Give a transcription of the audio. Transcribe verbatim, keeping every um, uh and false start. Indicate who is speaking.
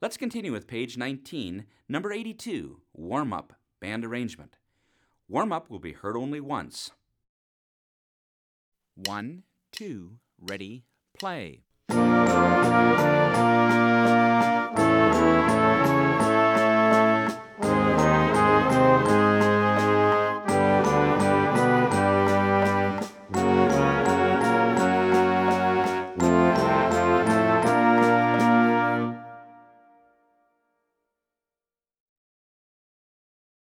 Speaker 1: Let's continue with page nineteen, number eighty-two, Warm-Up, Band Arrangement. Warm-up will be heard only once. One, two, ready, play.